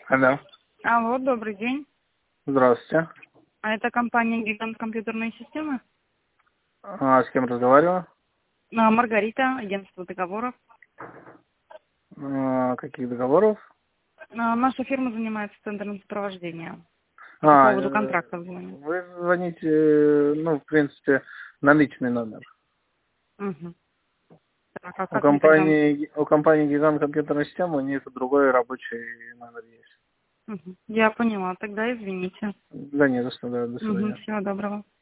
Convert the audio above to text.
Алло. Алло, добрый день. Здравствуйте. А это компания «Гигант компьютерные системы»? С кем разговариваю? Маргарита, агентство договоров. Каких договоров? Наша фирма занимается тендерным сопровождением. По поводу контрактов звоню. Вы звоните, в принципе, на личный номер. Угу. Так, а У как мне тогда... компании «Гигант компьютерной системы» у них другой рабочий номер есть. Угу. Я поняла, тогда извините. Да не за что, да, до свидания. Всего доброго.